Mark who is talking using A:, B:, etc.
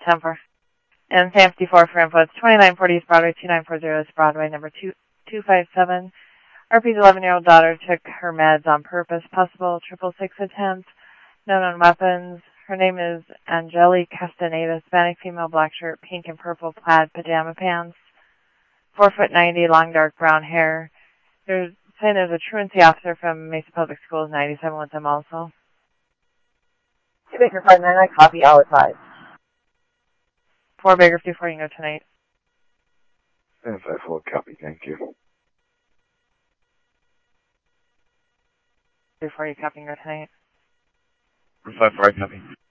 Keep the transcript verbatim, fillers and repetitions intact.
A: ten four. And Sam fifty-four for info. It's twenty-nine forty East Broadway, two nine four zero East Broadway, number two two five seven. R P's eleven-year-old daughter took her meds on purpose. Possible triple six attempt. No known weapons. Her name is Angelique Castaneda, Hispanic female, black shirt, pink and purple plaid pajama pants. Four foot ninety, long dark brown hair. They're saying there's a truancy officer from Mesa Public Schools, ninety-seven with them also.
B: Baker five nine nine, copy, all advised.
A: Four Baker fifty-four, you can go tonight.
C: And five four, copy, thank you.
A: Before you copy, you go tonight.
C: five four, copy.